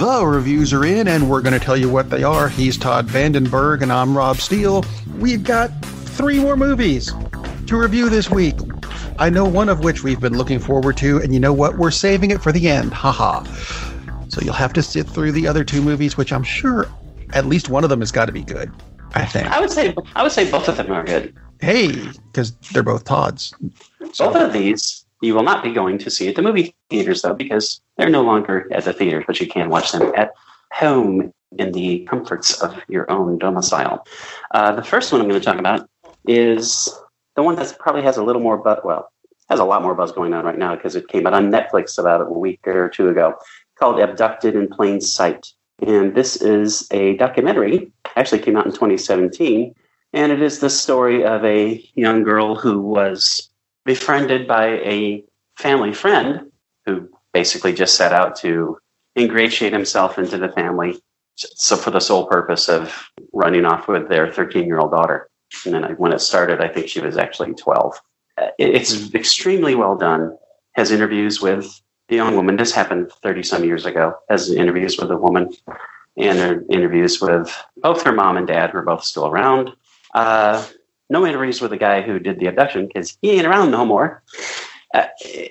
The reviews are in, and we're going to tell you what they are. He's Todd Vandenberg, and I'm Rob Steele. We've got 3 more movies to review this week. I know one of which we've been looking forward to, and you know what? We're saving it for the end. Haha. So you'll have to sit through the other 2 movies, which I'm sure at least one of them has got to be good, I think. I would say both of them are good. Hey, because they're both Todd's. So. Both of these you will not be going to see at the movie theaters, though, because they're no longer at the theaters, but you can watch them at home in the comforts of your own domicile. The first one I'm going to talk about is the one that probably has a little more has a lot more buzz going on right now because it came out on Netflix about a week or 2 ago, called Abducted in Plain Sight. And this is a documentary, actually came out in 2017, and it is the story of a young girl who was befriended by a family friend who basically just set out to ingratiate himself into the family, so for the sole purpose of running off with their 13-year-old daughter. And then when it started, I think she was actually 12. It's extremely well done. Has interviews with the young woman. This happened 30-some years ago. Has interviews with the woman and interviews with both her mom and dad, who are both still around. No interviews with the guy who did the abduction because he ain't around no more. I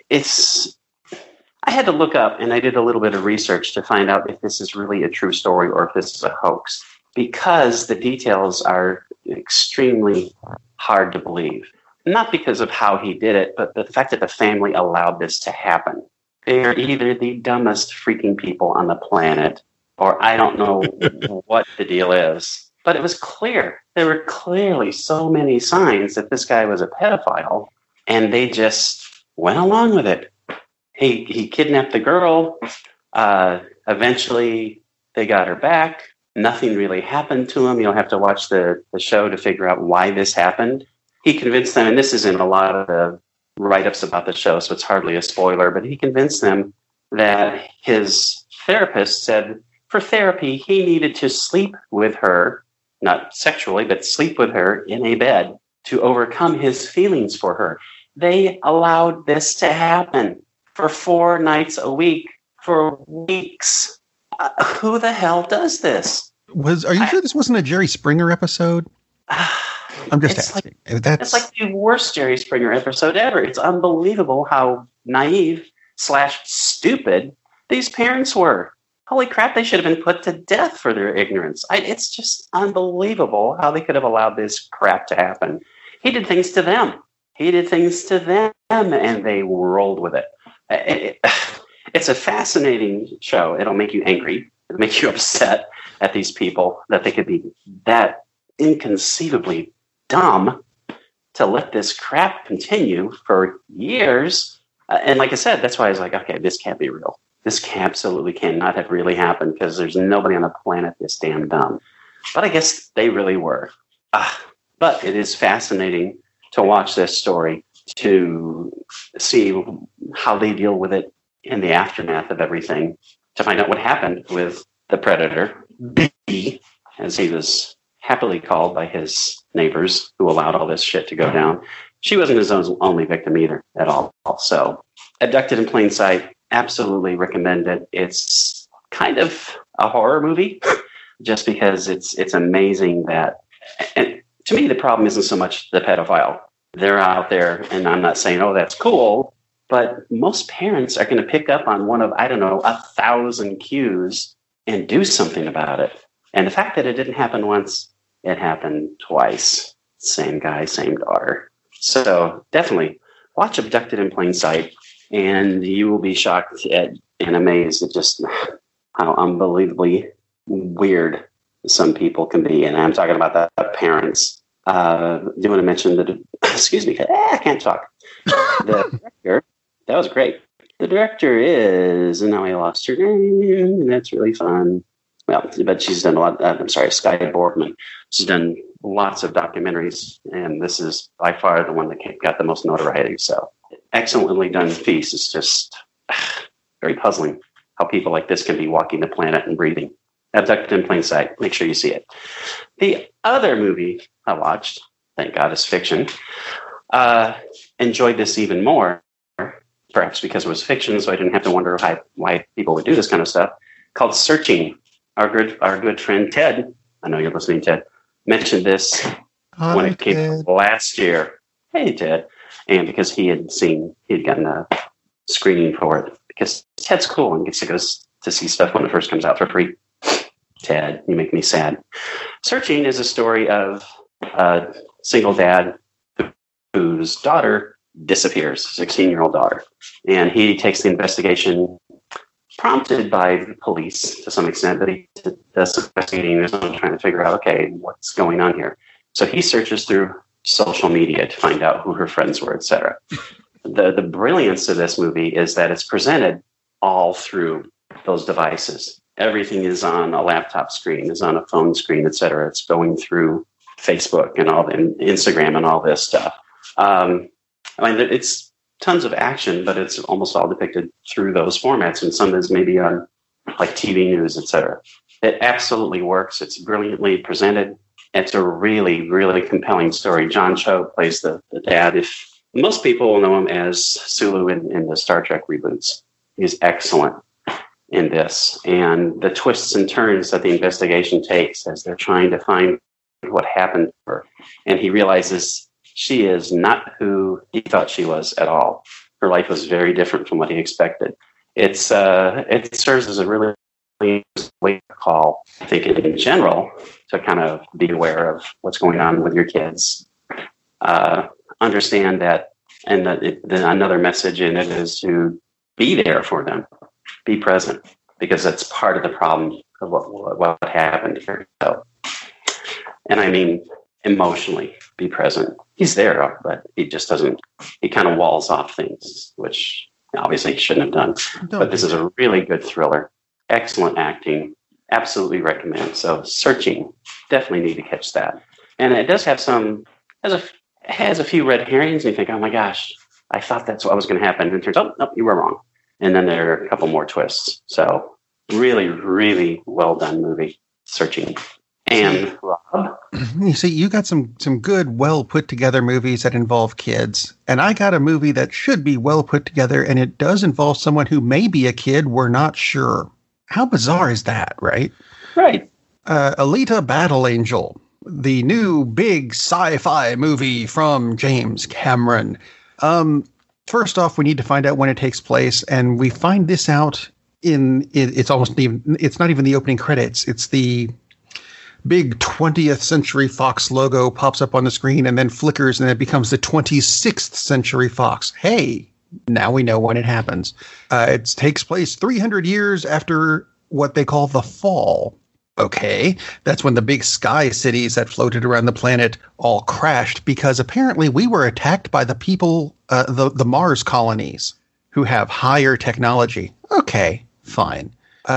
had to look up, and I did a little bit of research to find out if this is really a true story or if this is a hoax, because the details are extremely hard to believe. Not because of how he did it, but the fact that the family allowed this to happen. They are either the dumbest freaking people on the planet, or I don't know what the deal is. But it was clear. There were clearly so many signs that this guy was a pedophile, and they just went along with it. He kidnapped the girl. Eventually, they got her back. Nothing really happened to him. You'll have to watch the show to figure out why this happened. He convinced them, and this is in a lot of the write-ups about the show, so it's hardly a spoiler, but he convinced them that his therapist said for therapy, he needed to sleep with her, not sexually, but sleep with her in a bed to overcome his feelings for her. They allowed this to happen for 4 nights a week for weeks. Who the hell does this? Are you sure this wasn't a Jerry Springer episode? I'm just asking. It's like the worst Jerry Springer episode ever. It's unbelievable how naive/stupid these parents were. Holy crap, they should have been put to death for their ignorance. It's just unbelievable how they could have allowed this crap to happen. He did things to them. And they rolled with it. It's a fascinating show. It'll make you angry. It'll make you upset at these people that they could be that inconceivably dumb to let this crap continue for years. And like I said, that's why I was like, okay, this can't be real. This absolutely cannot have really happened because there's nobody on the planet this damn dumb. But I guess they really were. But it is fascinating to watch this story, to see how they deal with it in the aftermath of everything, to find out what happened with the predator, B, as he was happily called by his neighbors who allowed all this shit to go down. She wasn't his only victim either at all. So, Abducted in Plain Sight, absolutely recommend it. It's kind of a horror movie just because it's amazing that, and to me, the problem isn't so much the pedophile. They're out there, and I'm not saying, oh, that's cool, but most parents are going to pick up on one of, 1,000 cues and do something about it. And the fact that it didn't happen once, it happened twice. Same guy, same daughter. So definitely watch Abducted in Plain Sight, and you will be shocked and amazed at just how unbelievably weird some people can be. And I'm talking about the parents. Do you want to mention excuse me, I can't talk. The director, that was great. The director is, and now I lost her name. That's really fun. Well, but she's done a lot. Skye Borgman. She's done lots of documentaries, and this is by far the one that got the most notoriety. So, excellently done piece. It's just very puzzling how people like this can be walking the planet and breathing. Abducted in Plain Sight. Make sure you see it. The other movie I watched, thank God it's fiction, enjoyed this even more, perhaps because it was fiction, so I didn't have to wonder why people would do this kind of stuff. called Searching. Our good friend Ted, I know you're listening, Ted, mentioned this when it came out last year. Hey, Ted. And because he had gotten a screening for it. Because Ted's cool and gets to go to see stuff when it first comes out for free. Ted, you make me sad. Searching is a story of a single dad whose daughter disappears, 16-year-old daughter. And he takes the investigation prompted by the police to some extent, but he does some investigating on his own, trying to figure out, okay, what's going on here? So he searches through social media to find out who her friends were, etc. The brilliance of this movie is that it's presented all through those devices. Everything is on a laptop screen, is on a phone screen, etc. It's going through Facebook and Instagram and all this stuff. It's tons of action, but it's almost all depicted through those formats, and some is maybe on like TV news, etc. It absolutely works. It's brilliantly presented. It's a really, really compelling story. John Cho plays the dad. If most people will know him as Sulu in the Star Trek reboots. He's excellent in this, and the twists and turns that the investigation takes as they're trying to find what happened to her, and he realizes she is not who he thought she was at all. Her life was very different from what he expected. It serves as a really wake call, I think, in general, to kind of be aware of what's going on with your kids. Understand that, and another message in it is to be there for them, be present, because that's part of the problem of what happened here. So, and I mean emotionally, be present. He's there, but he just doesn't. He kind of walls off things, which obviously he shouldn't have done. No. But this is a really good thriller. Excellent acting. Absolutely recommend. So Searching, definitely need to catch that. And it does have has a few red herrings, and you think, oh my gosh, I thought that's what was going to happen. And it turns out, nope, you were wrong. And then there are a couple more twists. So really, really well done movie, Searching. And Rob? You see, you got some good, well put together movies that involve kids. And I got a movie that should be well put together, and it does involve someone who may be a kid. We're not sure. How bizarre is that, right? Right. Alita Battle Angel, the new big sci-fi movie from James Cameron. First off, we need to find out when it takes place, and we find this out it's not even the opening credits. It's the big 20th Century Fox logo pops up on the screen and then flickers, and it becomes the 26th Century Fox. Hey, now we know when it happens. It takes place 300 years after what they call the Fall. Okay, that's when the big sky cities that floated around the planet all crashed because apparently we were attacked by the people, the Mars colonies, who have higher technology. Okay, fine.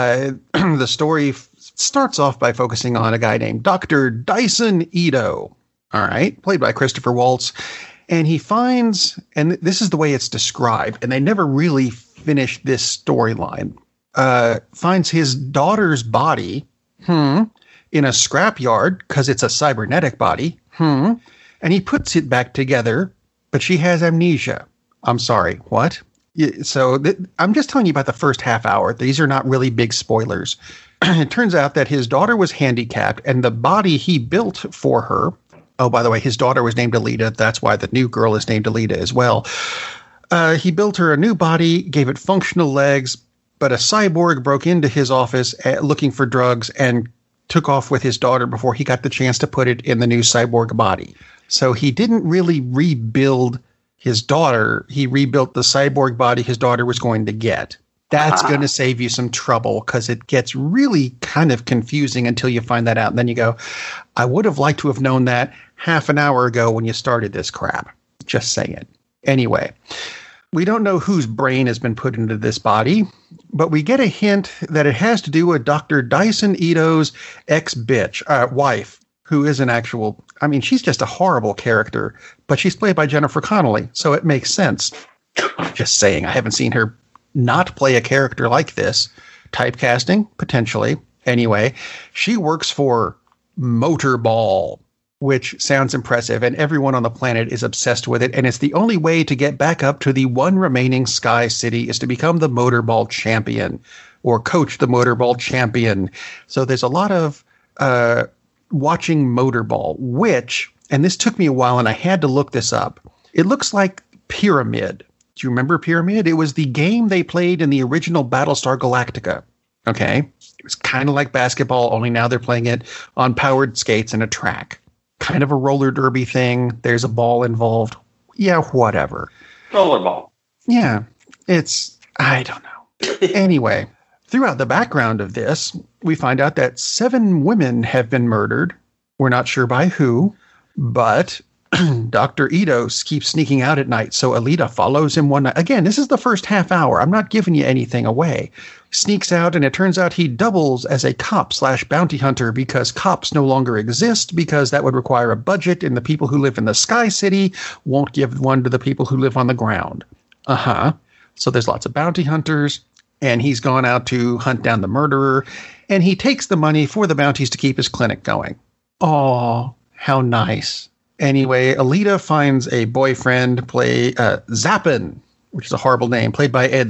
The story starts off by focusing on a guy named Dr. Dyson Ito, all right, played by Christopher Waltz. And he finds, and this is the way it's described, and they never really finished this storyline, finds his daughter's body in a scrapyard because it's a cybernetic body. And he puts it back together, but she has amnesia. I'm sorry, what? So I'm just telling you about the first half hour. These are not really big spoilers. It turns out that his daughter was handicapped, and the body he built for her, oh, by the way, his daughter was named Alita. That's why the new girl is named Alita as well. He built her a new body, gave it functional legs, but a cyborg broke into his office looking for drugs and took off with his daughter before he got the chance to put it in the new cyborg body. So he didn't really rebuild his daughter. He rebuilt the cyborg body his daughter was going to get. That's going to save you some trouble because it gets really kind of confusing until you find that out. And then you go, I would have liked to have known that half an hour ago when you started this crap. Just saying. Anyway, we don't know whose brain has been put into this body, but we get a hint that it has to do with Dr. Dyson Ito's wife, who is an actual, I mean, she's just a horrible character, but she's played by Jennifer Connelly, so it makes sense. Just saying, I haven't seen her not play a character like this. Typecasting, potentially. Anyway, she works for Motorball, which sounds impressive, and everyone on the planet is obsessed with it, and it's the only way to get back up to the one remaining sky city is to become the Motorball champion. or Coach the Motorball Champion. So there's a lot of watching Motorball, which, and this took me a while and I had to look this up. It looks like Pyramid. Do you remember Pyramid? It was the game they played in the original Battlestar Galactica. Okay. It was kind of like basketball, only now they're playing it on powered skates and a track. Kind of a roller derby thing. There's a ball involved. Yeah, whatever. Rollerball. Yeah. I don't know. Anyway, throughout the background of this, we find out that 7 women have been murdered. We're not sure by who, but Dr. Ito keeps sneaking out at night, so Alita follows him one night. Again, this is the first half hour. I'm not giving you anything away. Sneaks out, and it turns out he doubles as a cop/bounty hunter because cops no longer exist, because that would require a budget, and the people who live in the Sky City won't give one to the people who live on the ground. So there's lots of bounty hunters, and he's gone out to hunt down the murderer, and he takes the money for the bounties to keep his clinic going. Oh, how nice. Anyway, Alita finds a boyfriend, Zappin, which is a horrible name, played by Ed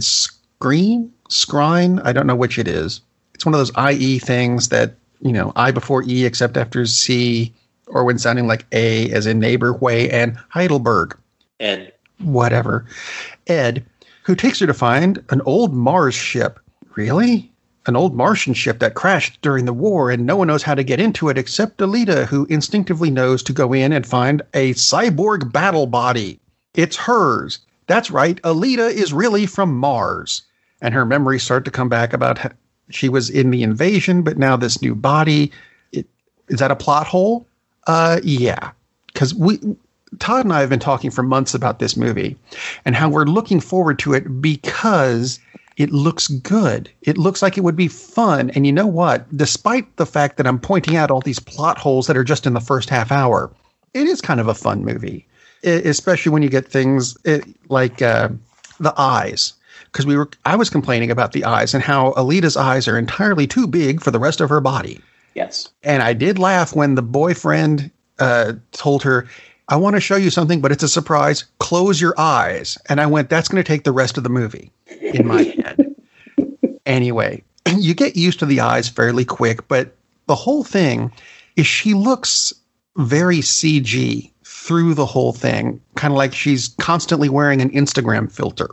Skrein. I don't know which it is. It's one of those IE things that, I before E except after C, or when sounding like A as in neighbor, way, and Heidelberg. Ed. Whatever. Ed, who takes her to find an old Mars ship. Really? An old Martian ship that crashed during the war, and no one knows how to get into it except Alita, who instinctively knows to go in and find a cyborg battle body. It's hers. That's right, Alita is really from Mars. And her memories start to come back about how she was in the invasion, but now this new body. Is that a plot hole? Yeah. Because Todd and I have been talking for months about this movie and how we're looking forward to it because it looks good. It looks like it would be fun. And you know what? Despite the fact that I'm pointing out all these plot holes that are just in the first half hour, it is kind of a fun movie, especially when you get things like the eyes. Because I was complaining about the eyes and how Alita's eyes are entirely too big for the rest of her body. Yes. And I did laugh when the boyfriend told her, I want to show you something, but it's a surprise. Close your eyes. And I went, that's going to take the rest of the movie in my head. Anyway, you get used to the eyes fairly quick, but the whole thing is she looks very CG through the whole thing, kind of like she's constantly wearing an Instagram filter.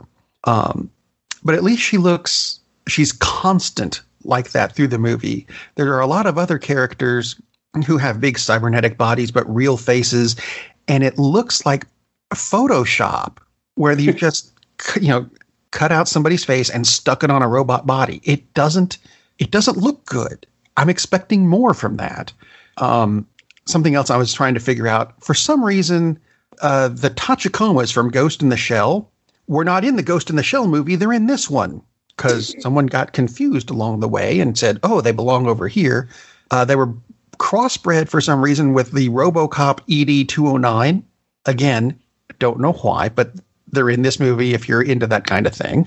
But at least she's constant like that through the movie. There are a lot of other characters who have big cybernetic bodies, but real faces. And it looks like Photoshop, where you just, cut out somebody's face and stuck it on a robot body. It doesn't look good. I'm expecting more from that. Something else I was trying to figure out. For some reason, the Tachikomas from Ghost in the Shell were not in the Ghost in the Shell movie. They're in this one because someone got confused along the way and said, oh, they belong over here. They were crossbred for some reason with the RoboCop ED-209. Again, don't know why, but they're in this movie if you're into that kind of thing.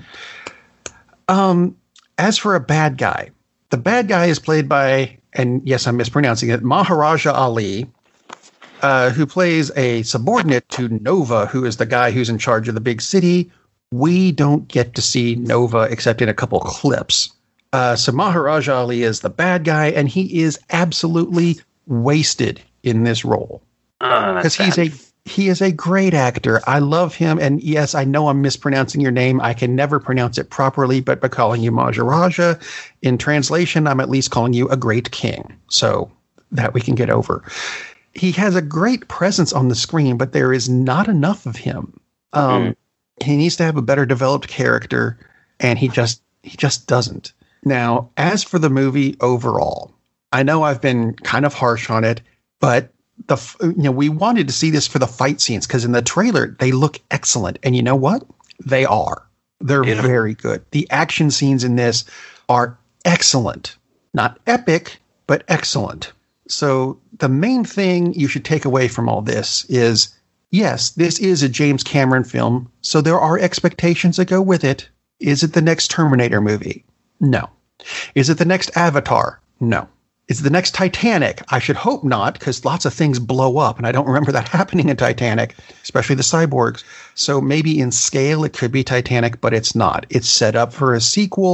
As for a bad guy, the bad guy is played by, and yes, I'm mispronouncing it, Maharaja Ali, who plays a subordinate to Nova, who is the guy who's in charge of the big city. We don't get to see Nova except in a couple clips. So Maharaja Ali is the bad guy, and he is absolutely wasted in this role. Because he is a great actor. I love him, and yes, I know I'm mispronouncing your name. I can never pronounce it properly, but by calling you Maharaja, in translation, I'm at least calling you a great king. So that we can get over. He has a great presence on the screen, but there is not enough of him. He needs to have a better developed character, and he just doesn't. Now, as for the movie overall, I know I've been kind of harsh on it, but we wanted to see this for the fight scenes because in the trailer they look excellent, and you know what? They are. They're very good. The action scenes in this are excellent, not epic, but excellent. So the main thing you should take away from all this is, yes, this is a James Cameron film, so there are expectations that go with it. Is it the next Terminator movie? No. Is it the next Avatar? No. Is it the next Titanic? I should hope not, because lots of things blow up, and I don't remember that happening in Titanic, especially the cyborgs. So maybe in scale it could be Titanic, but it's not. It's set up for a sequel,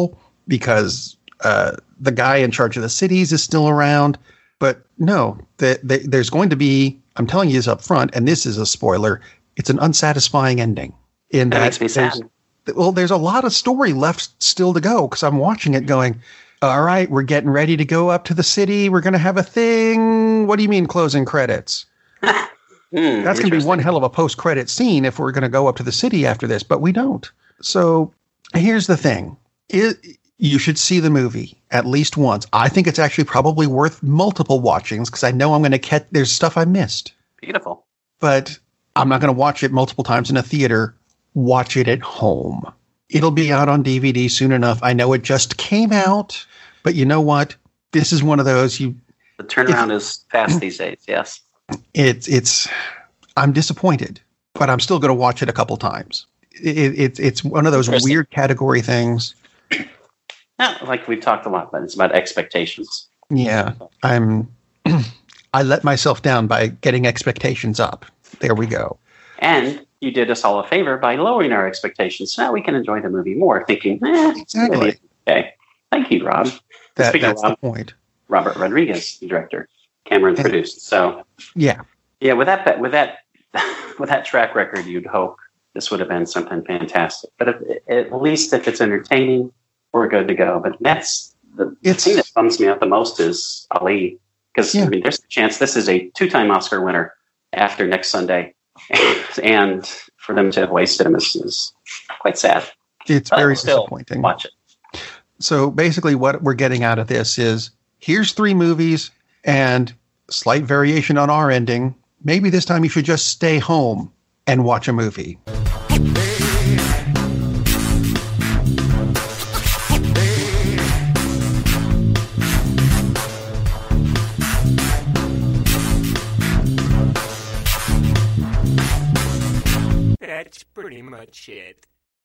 because the guy in charge of the cities is still around. But no, there's going to be, I'm telling you this up front, and this is a spoiler, it's an unsatisfying ending. In that makes me sad. Well, there's a lot of story left still to go, because I'm watching it going, all right, we're getting ready to go up to the city. We're going to have a thing. What do you mean closing credits? That's going to be one hell of a post-credit scene if we're going to go up to the city after this, but we don't. So here's the thing. You should see the movie at least once. I think it's actually probably worth multiple watchings because I know I'm going to catch, there's stuff I missed. Beautiful. But I'm not going to watch it multiple times in a theater. Watch it at home. It'll be out on DVD soon enough. I know it just came out, but you know what? This is one of those the turnaround is fast these days. Yes. I'm disappointed, but I'm still going to watch it a couple times. It's one of those weird category things. Yeah, like we've talked a lot about. It's about expectations. Yeah. I let myself down by getting expectations up. There we go. And you did us all a favor by lowering our expectations. So now we can enjoy the movie more, thinking, exactly. Okay. Thank you, Rob. That's the point. Robert Rodriguez, the director. Cameron produced. So yeah. With that track record, you'd hope this would have been something fantastic. But at least if it's entertaining, we're good to go. But that's the thing that bums me out the most is Ali. Because I mean, there's a chance this is a 2-time Oscar winner after next Sunday. And for them to have wasted him is quite sad. It's very disappointing. Watch it. So basically what we're getting out of this is here's 3 movies and slight variation on our ending. Maybe this time you should just stay home and watch a movie. That's pretty much it.